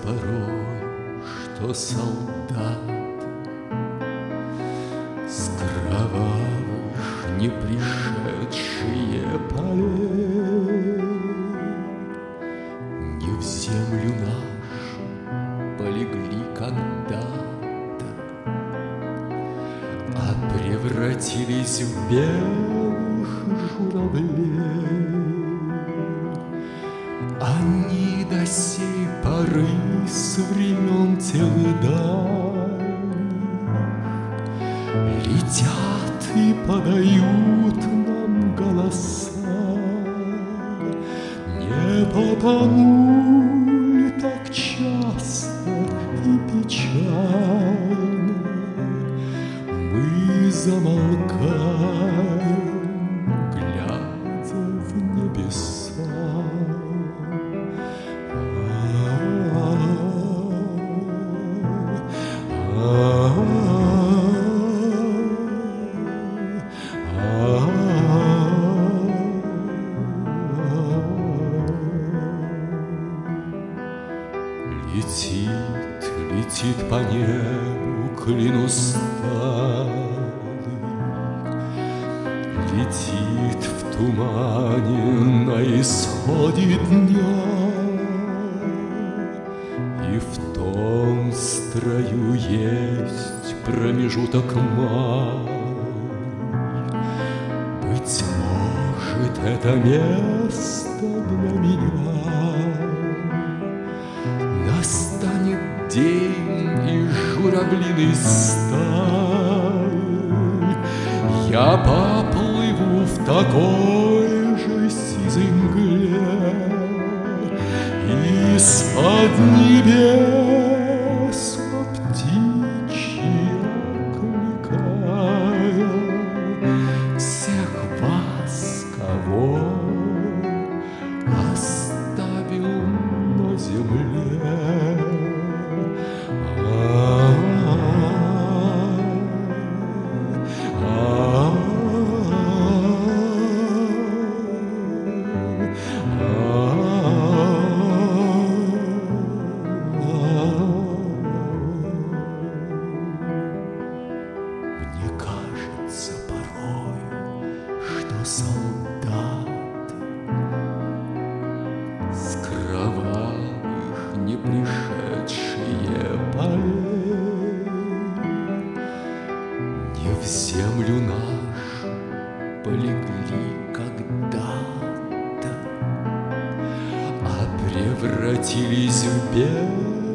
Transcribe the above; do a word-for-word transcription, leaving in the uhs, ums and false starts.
порой, что солдат с кровавых не пришедшие полей не в землю нашу полегли когда-то, а превратились в белых журавлей. Они до сей поры с времен тех дальних летят и подают нам голоса. Не потому ли так часто и печально мы замолкаем, глядя в небеса? Летит, летит по небу клин усталый, летит в тумане на исходе дня, и в том строю есть промежуток май. Быть может, это место для меня. Настанет день, и журавлиной стаей я поплыву в такой же сизой мгле, из-под небес по птичьи окликая всех вас, кого оставил на земле. Мне кажется порой, что солдаты с кровавых не пришедшие полей не в землю нашу полегли когда-то, а превратились в белых